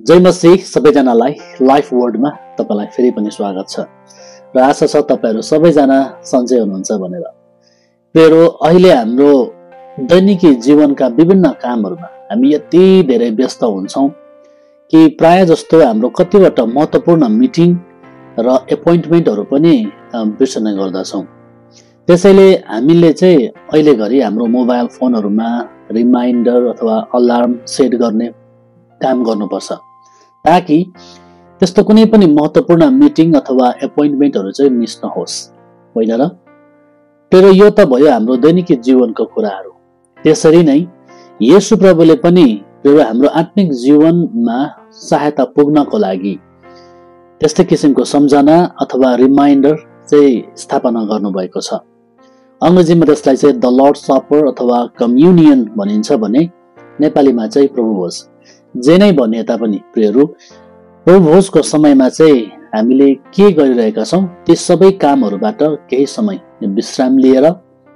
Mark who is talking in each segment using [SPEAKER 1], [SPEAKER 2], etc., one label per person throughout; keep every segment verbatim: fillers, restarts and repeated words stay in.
[SPEAKER 1] जय मसीह सबैजनालाई लाइफ वर्डमा तपाईलाई फेरि पनि स्वागत छ र आशा छ तपाईहरु सबैजना सन्चै हुनुहुन्छ भनेर। फेरि अहिले हाम्रो दैनिकी जीवनका विभिन्न कामहरुमा हामी यति धेरै व्यस्त हुन्छौं कि प्राय जस्तो हाम्रो कतिवटा महत्त्वपूर्ण मिटिङ र एपोइन्टमेन्टहरु पनि बिर्सने गर्दछौं। त्यसैले हामीले चाहिँ अहिले घरि हाम्रो मोबाइल फोनहरुमा रिमाइन्डर अथवा अलार्म सेट गर्ने काम गर्नुपर्छ ताकि त्यस्तो कुनै पनि महत्त्वपूर्ण मिटिङ अथवा एपोइन्टमेन्टहरु चाहिँ मिस नहोस्, होइन र? तर यो त भयो हाम्रो दैनिक जीवनको कुराहरु। त्यसरी नै येशू प्रभुले पनि हाम्रो आत्मिक जीवनमा सहायता पुग्नको लागि त्यस्तै किसिमको सम्झना अथवा रिमाइन्डर चाहिँ स्थापना गर्नुभएको छ। अंग्रेजीमा त्यसलाई चाहिँ द लर्ड सपर अथवा कम्युनियन भनिन्छ भने नेपालीमा चाहिँ प्रभुभोज जे नै भने तापनि प्रियहरू, प्रभुभोजको समयमा चाहिँ हामीले के गरिरहेका छौं ती सबै कामहरुबाट केही समय विश्राम लिएर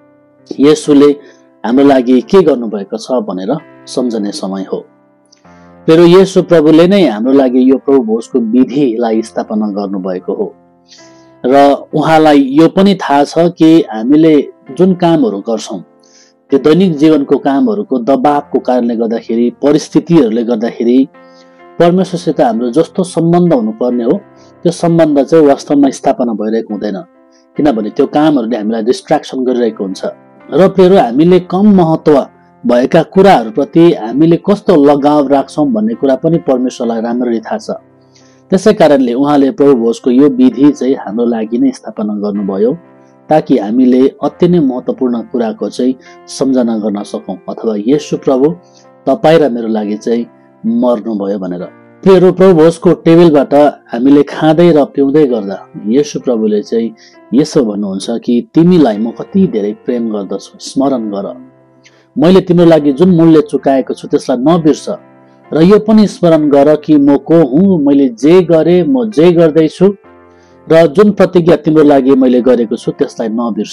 [SPEAKER 1] येशूले हाम्रो लागि के गर्नुभएको छ भनेर सम्झने समय हो। फेरि येशू प्रभुले नै हाम्रो लागि यो प्रभुभोजको विधिलाई स्थापना गर्नुभएको हो र उहाँलाई यो पनि थाहा छ कि हामीले जुन कामहरु गर्छौं त्यो दैनिक जीवनको कामहरुको दबावको कारणले गर्दाखेरि, परिस्थितिहरुले गर्दाखेरि परमेश्वरसित हाम्रो जस्तो सम्बन्ध हुनुपर्ने हो त्यो सम्बन्ध चाहिँ वास्तवमा स्थापना भइरहेको हुँदैन, किनभने त्यो कामहरुले हामीलाई डिस्ट्र्याक्सन गरिरहेको हुन्छ र फेरि हामीले कम महत्त्व भएका कुराहरुप्रति हामीले कस्तो लगाव राख्छौं भन्ने कुरा पनि परमेश्वरलाई राम्ररी थाहा छ। त्यसैकारणले उहाँले प्रभुभोजको यो विधि चाहिँ हाम्रो लागि नै स्थापना गर्नुभयो ताकि हामीले अति नै महत्त्वपूर्ण कुराको चाहिँ सम्झना गर्न सकौं अथवा येशू प्रभु तपाई र मेरो लागि चाहिँ मर्नु भयो भनेर। फेरि प्रभुभोजको टेबलबाट हामीले खाँदै र पिउँदै गर्दा येशू प्रभुले चाहिँ यसो भन्नुहुन्छ कि तिमीलाई म कति धेरै प्रेम गर्दछु, स्मरण गर। मैले तिम्रो लागि जुन मूल्य चुकाएको छु त्यसलाई नबिर्स र यो पनि स्मरण गर कि म को हुँ, मैले जे गरे, म जे गर्दै छु र जुन प्रतिज्ञा तिम्रो लागि मैले गरेको छु त्यसलाई नबिर्स।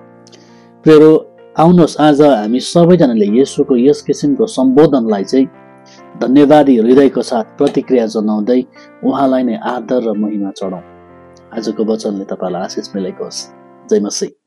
[SPEAKER 1] फेरि आउनुहोस् आज हामी सबैजनाले येशूको यस किसिमको सम्बोधनलाई चाहिँ धन्यवादी हृदयको साथ प्रतिक्रिया जनाउँदै उहाँलाई नै आदर र महिमा चढाउँ। आजको वचनले तपाईलाई आशिष मिलेको होस्। जय मसीह।